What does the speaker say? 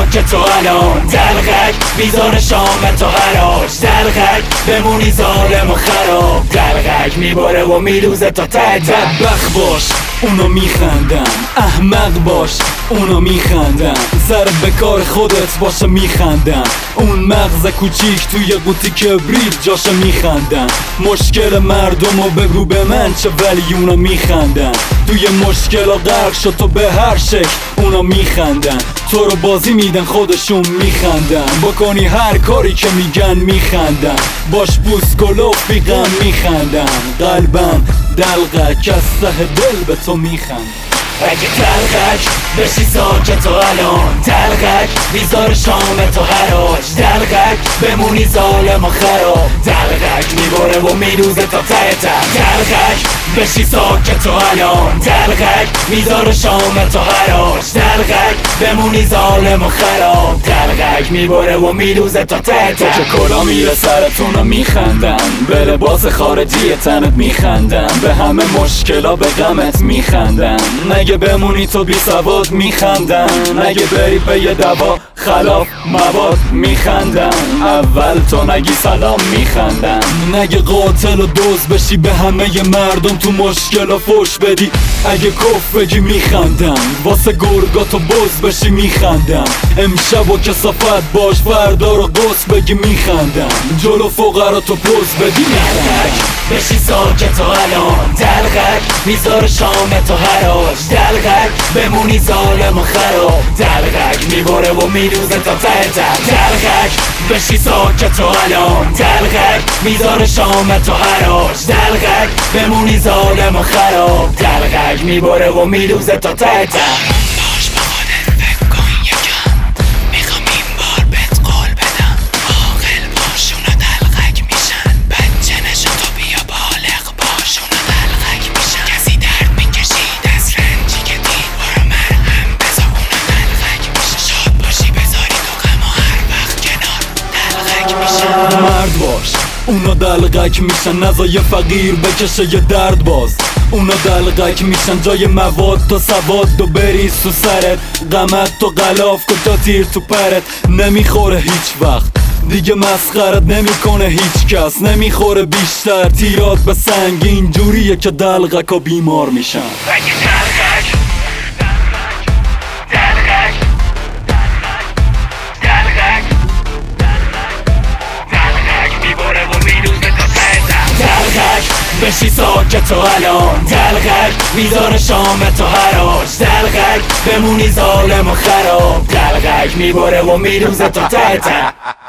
ساکت تو الان دلغک میذاره شام تو هراش دلغک بمونی ظالم و خراب دلغک میباره و میدوزه تا ته بدبخت باش اونا میخندن، احمق باش اونا میخندن، سر به کار خودت باشه میخندن، اون مغز کوچیک توی قوطی کبریت جاشه میخندن. مشکل مردمو بگو به من چه ولی اونا میخندن، توی مشکل غرق شد تو به هر شکل اونا میخندن، تو رو بازی میدن خودشون میخندن، بکنی هر کاری که میگن میخندن، باش بوس کلوف بی غم میخندن، قلبم دلغک از ته دل به تو میخند. اگه دلغک بشی ساکت تو الان دلغک میذاره شام تو هراش دلغک بمونی ظالم و خراب دلغک میبره و میدوزه تا ته دلغک بشی ساکت تو الان دلغک میذاره شام تو هراش دلغک بمونی ظالم و خراب دلغک میبره و میدوزه تا ته تو که کلا میره سرتونو میخندن، به لباس خارجی تنت میخندن، به همه مشکلا به غمت میخندن، نگه بمونی تو بی سواد میخندن، نگه بری به یه دوا خلاف مواد میخندن، اول تو نگی سلام میخندن، نگه قاتل و دوز بشی به همه مردم تو مشکل و فوش بدی، اگه کف بگی میخندن، واسه گرگاتو بز بشی میخندن، امشب و کسافت باش فردا رو قص بگی میخندن، جلو فقرا تو پوز بدی میخندن. بشی ساکت تو الان دلغک میذاره شام تو هراش دلغک بمونی ظالم و خراب دلغک میبره و میدوزه تا ته دلغک بشی ساکت تو الان دلغک میذاره شام تو هراش دلغک بمونی ظالم و خراب دلغک میبره و میدوزه تا ته مرد باش اونا دلغک میشن، نزا یه فقیر بکشه یه درد باز، اونا دلغک میشن، جای مواد تا سواد و بریز تو سرت، غمت تو غلاف کن تا تیر تو پرت، نمیخوره هیچ وقت دیگه مسخرت نمیکنه هیچ کس، نمیخوره بیشتر تیرات به سنگ، اینجوریه که دلغک ها بیمار میشن. بشی ساکت تو الان دلغک میذاره شام تو هراش دلغک بمونی ظالم و خراب دلغک میبره و میدوزه تا ته